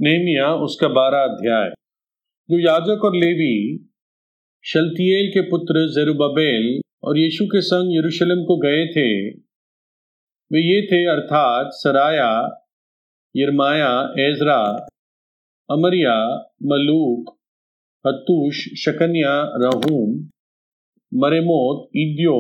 Nehemiah उसका 12 अध्याय। जो याजक और लेवी शलतियेल के पुत्र जेरुब्बाबेल और यीशु के संग यरूशलेम को गए थे, वे ये थे अर्थात सराया, यिर्मयाह, Ezra, Amariah, Malluch, Hattush, Shecaniah, Rehum, Meremoth, Iddo,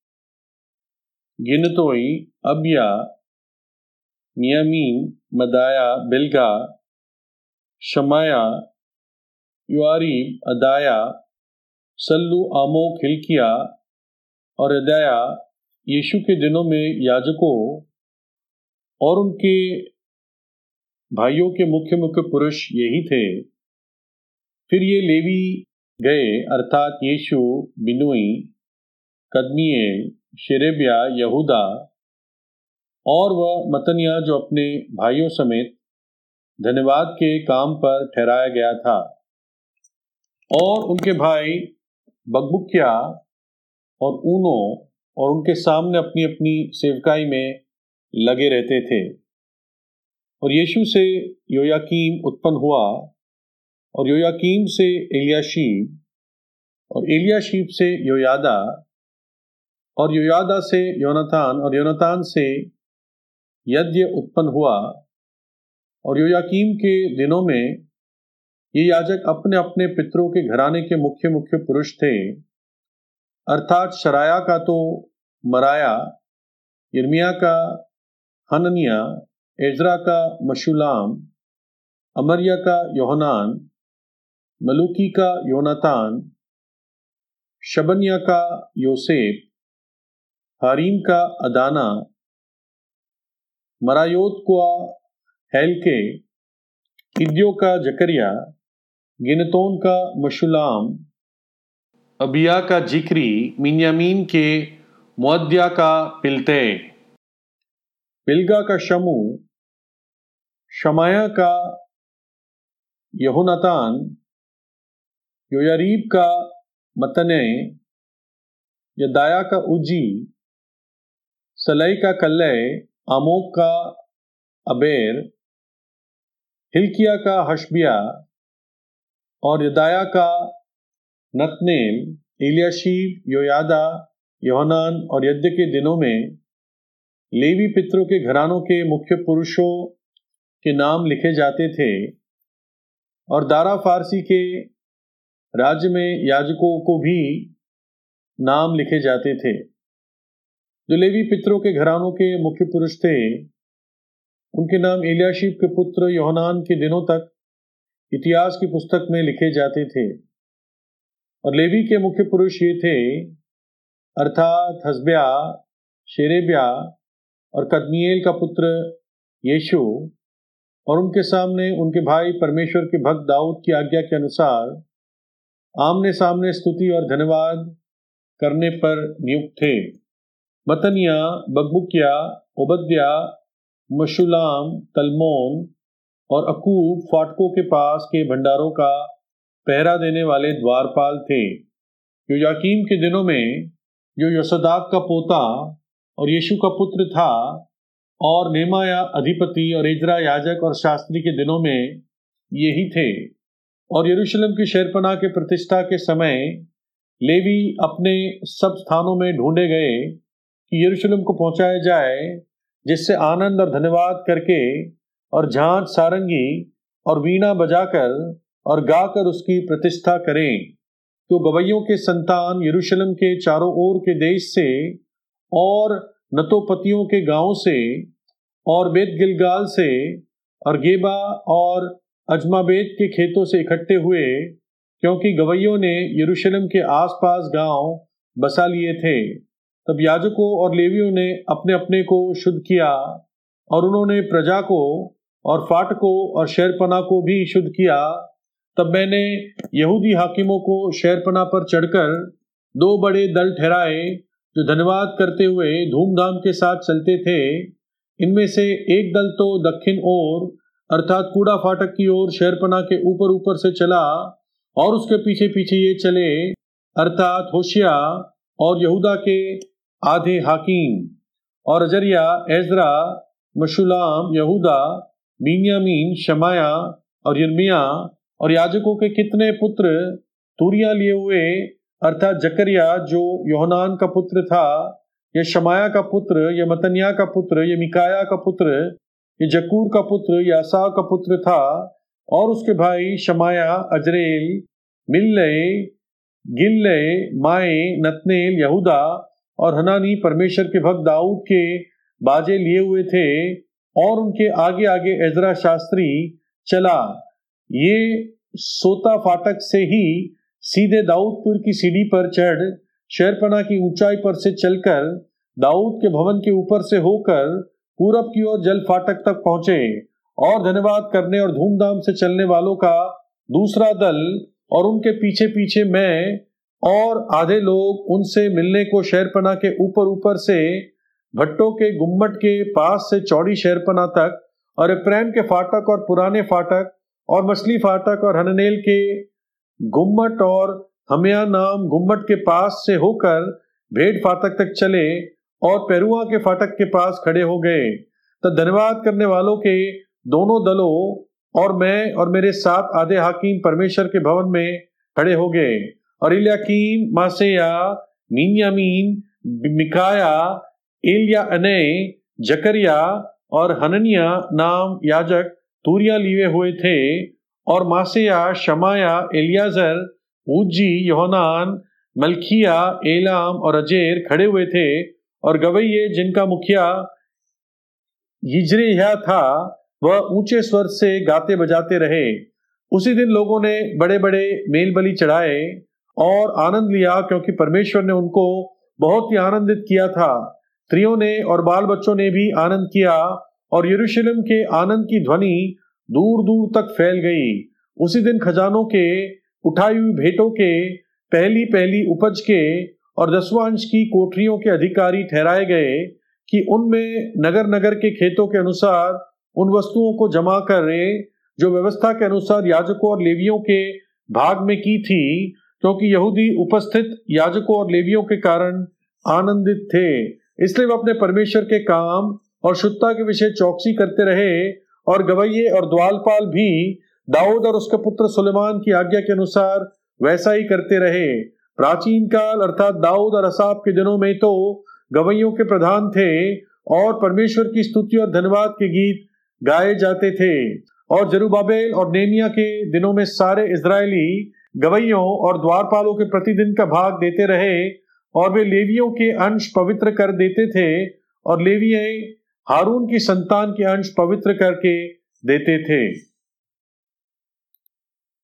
Ginnethoi, Abijah, मियामीन, Maadiah, Bilgah, Shemaiah, Joiarib, Adaiah, Sallu, Amok, Hilkiah और यदाया। यीशु के दिनों में याजकों और उनके भाइयों के मुख्य मुख्य पुरुष यही थे। फिर ये लेवी गए अर्थात यीशु, बिनुई, कदमिएल, शेरेबिया, यहूदा और वह मतनिया जो अपने भाइयों समेत धन्यवाद के काम पर ठहराया गया था, और उनके भाई बकबुकिया और ऊनो और उनके सामने अपनी अपनी सेवकाई में लगे रहते थे। और यीशु से योयाकीम उत्पन्न हुआ और योयाकीम से एलियाशीब और एलियाशीब से योयादा और योयादा से योनातान और योनातान से यज्ञ उत्पन्न हुआ। और योयाकीम के दिनों में ये याजक अपने अपने पितरों के घराने के मुख्य मुख्य पुरुष थे, अर्थात शराया का तो मराया, यिर्मयाह का हननिया, एजरा का मशुलाम, अमरिया का योहनान, मलूकी का योनातान, शबन्या का योसेफ, हारीम का अदाना, मरायोत का हेल्के, इद्यो का जकरिया, गिनतोन का मशुलाम, अबिया का जिक्री, मिन्यामीन के मुअद्दिया का पिलते, बिल्गा का शमू, शमाया का यहोनातान, योयारीब का मतने, यदाया का उजी, सलै का कल्लै, आमोक का अबेर, हिल्किया का हशबिया और यदाया का नतनेल, एलियाशीब, योयादा, योहनान। और यज्ञ के दिनों में लेवी पितरों के घरानों के मुख्य पुरुषों के नाम लिखे जाते थे, और दारा फारसी के राज्य में याजकों को भी नाम लिखे जाते थे। जो लेवी पितरों के घरानों के मुख्य पुरुष थे, उनके नाम एलियाशीब के पुत्र योहनान के दिनों तक इतिहास की पुस्तक में लिखे जाते थे। और लेवी के मुख्य पुरुष ये थे अर्थात हसब्या, शेरेबिया और कदमिएल का पुत्र यीशु, और उनके सामने उनके भाई परमेश्वर के भक्त दाऊद की आज्ञा के अनुसार आमने सामने स्तुति और धन्यवाद करने पर नियुक्त थे। मतनिया, बकबुकिया, ओबद्या, मशुलाम, तलमोन और अकूब फाटकों के पास के भंडारों का पहरा देने वाले द्वारपाल थे। योयाकीम के दिनों में जो योसदाक का पोता और यीशु का पुत्र था, और नेमाया अधिपति और एजरा याजक और शास्त्री के दिनों में यही थे। और यरूशलेम की शहरपनाह के प्रतिष्ठा के समय लेवी अपने सब स्थानों में ढूंढे गए कि यरूशलेम को पहुंचाया जाए, जिससे आनंद और धन्यवाद करके और झांझ, सारंगी और वीणा बजाकर और गाकर उसकी प्रतिष्ठा करें। तो गवैयों के संतान यरूशलेम के चारों ओर के देश से और नतोपतियों के गांव से और बेत गिलगाल से और गेबा और अजमाबेत के खेतों से इकट्ठे हुए, क्योंकि गवैयों ने यरूशलेम के आसपास गांव बसा लिए थे। तब याजकों और लेवियों ने अपने अपने को शुद्ध किया, और उन्होंने प्रजा को और फाटकों और शहरपनाह को भी शुद्ध किया। तब मैंने यहूदी हाकिमों को शहरपनाह पर चढ़कर 2 बड़े दल ठहराए, जो धन्यवाद करते हुए धूमधाम के साथ चलते थे। इनमें से एक दल तो दक्षिण ओर अर्थात कूड़ा फाटक की ओर शहरपनाह के ऊपर ऊपर से चला, और उसके पीछे पीछे ये चले अर्थात होशिया और यहूदा के आधे हाकिम और अजरिया, एजरा, मशुलाम, यहूदा, बिन्यामीन, शमाया और यिर्मयाह और याजकों के कितने पुत्र तूरियां लिए हुए, अर्थात जकरिया जो योहनान का पुत्र था, ये शमाया का पुत्र, ये मतन्याह का पुत्र, ये मिकाया का पुत्र, ये जकूर का पुत्र, ये असाव का पुत्र था, और उसके भाई शमाया, अजरेल, मिल्लै, गिल्लै, माए, नतनेल, यहूदा और हनानी परमेश्वर के भक्त दाऊद के बाजे लिए हुए थे। और उनके आगे आगे एजरा शास्त्री चला। ये सोता फाटक से ही सीधे दाऊदपुर की सीढ़ी पर चढ़ शहरपनाह की ऊंचाई पर से चलकर दाऊद के भवन के ऊपर से होकर पूरब की ओर जल फाटक तक पहुंचे। और धन्यवाद करने और धूमधाम से चलने वालों का दूसरा दल और उनके पीछे पीछे मैं और आधे लोग उनसे मिलने को शहरपनाह के ऊपर ऊपर से भट्टों के गुम्मट के पास से चौड़ी शहरपनाह तक और एप्रैम के फाटक और पुराने फाटक और मछली फाटक और हननेल के गुम्मट और हमिया नाम गुम्मट के पास से होकर भेड़ फाटक तक चले और पेरुआ के फाटक के पास खड़े हो गए। तब धन्यवाद करने वालों के दोनों दलों और मैं और मेरे 7 आधे हाकिम परमेश्वर के भवन में खड़े हो गए। और इल्याकीम, मासेया, मिन्यामीन, मिकाया, एलियाअनै, जकरिया और हननिया नाम याजक तूरिया लिए हुए थे। और मासेया, शमाया, एलियाजर, उज्जी, योहनान, मलखिया, एलाम और अजेर खड़े हुए थे। और गवैये जिनका मुखिया यिज्रेह्याह था, वह ऊंचे स्वर से गाते बजाते रहे। उसी दिन लोगों ने बड़े बड़े मेल बलि चढ़ाए और आनंद लिया, क्योंकि परमेश्वर ने उनको बहुत ही आनंदित किया था। स्त्रियों ने और बाल बच्चों ने भी आनंद किया और यरूशलेम के आनंद की ध्वनि दूर दूर तक फैल गई। उसी दिन खजानों के, उठाई हुई भेंटों के, पहली पहली उपज के और 10वां अंश की कोठरियों के अधिकारी ठहराए गए कि उनमें नगर नगर के खेतों के अनुसार उन वस्तुओं को जमा करे जो व्यवस्था के अनुसार याजकों और लेवियों के भाग में की थी, क्योंकि यहूदी उपस्थित याजकों और लेवियों के कारण आनंदित थे। इसलिए वे अपने परमेश्वर के काम और शुद्धता के विषय चौकसी करते रहे। और गवैये और द्वारपाल भी दाऊद और उसके पुत्र सुलेमान की आज्ञा के अनुसार वैसा ही करते रहे। प्राचीन काल अर्थात दाऊद और असाफ के दिनों में तो गवैयों के प्रधान थे और परमेश्वर की स्तुति और धन्यवाद के गीत गाए जाते थे। और जरुब्बाबेल और नेमिया के दिनों में सारे इजरायली गवैयों और द्वारपालों के प्रतिदिन का भाग देते रहे और वे लेवियों के अंश पवित्र कर देते थे और लेवीय हारून की संतान के अंश पवित्र करके देते थे।